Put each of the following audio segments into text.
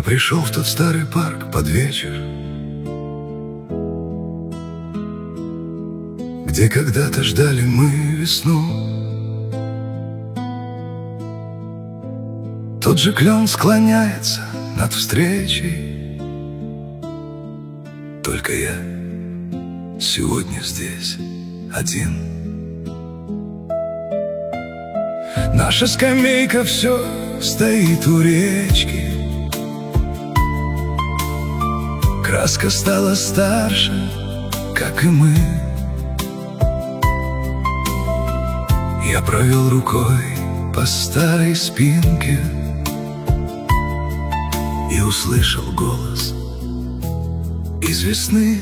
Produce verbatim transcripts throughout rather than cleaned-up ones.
Я пришел в тот старый парк под вечер, где когда-то ждали мы весну. Тот же клен склоняется над встречей, только я сегодня здесь один. Наша скамейка все стоит у речки, краска стала старше, как и мы. Я провел рукой по старой спинке и услышал голос из весны.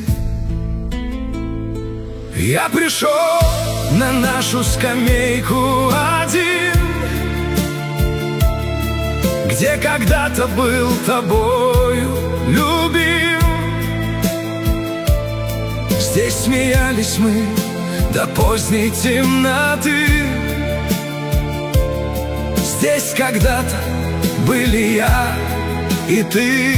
Я пришел на нашу скамейку один, где когда-то был тобою любим. Здесь смеялись мы до поздней темноты. Здесь когда-то были я и ты.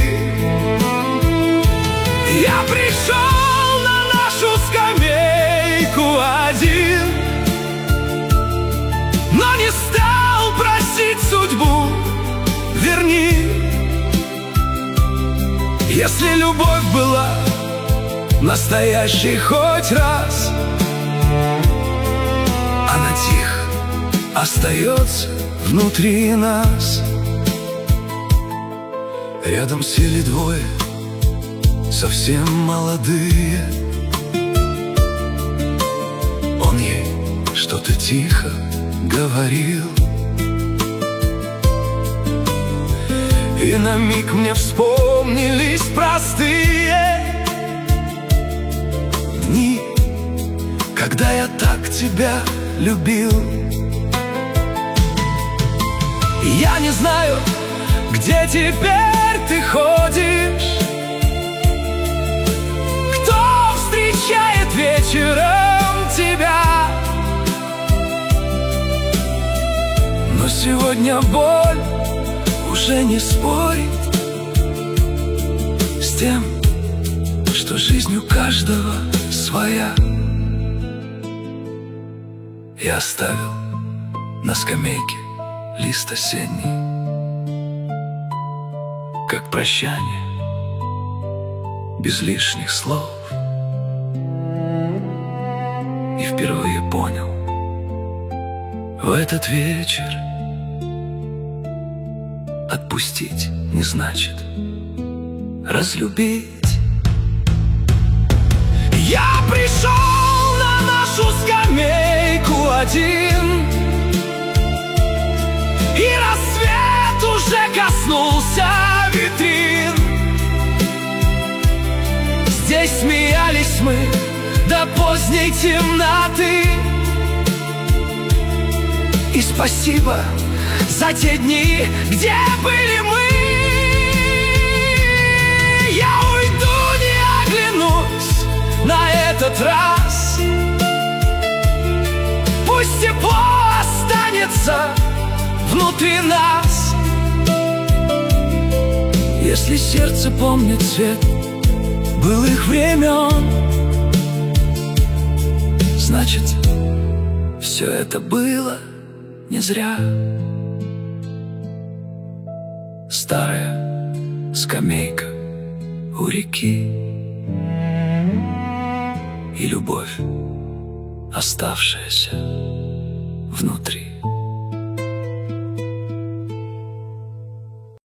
Я пришел на нашу скамейку один, но не стал просить судьбу: верни. Если любовь была настоящей хоть раз, она тихо остается внутри нас. Рядом сели двое, совсем молодые. Он ей что-то тихо говорил, и на миг мне вспомнились простые дни, когда я так тебя любил. Я не знаю, где теперь ты ходишь, кто встречает вечером тебя, но сегодня боль уже не спорит с тем, что жизнь у каждого своя. Я оставил на скамейке лист осенний, как прощание, без лишних слов. И впервые понял в этот вечер: отпустить не значит разлюбить. Я пришел на нашу скамейку один, и рассвет уже коснулся витрин. Здесь смеялись мы до поздней темноты. И спасибо за те дни, где были мы. Я уйду, не оглянусь на этот раз. Пусть тепло останется внутри нас. Если сердце помнит цвет былых времен, значит, все это было не зря. Старая скамейка у реки и любовь, оставшаяся внутри.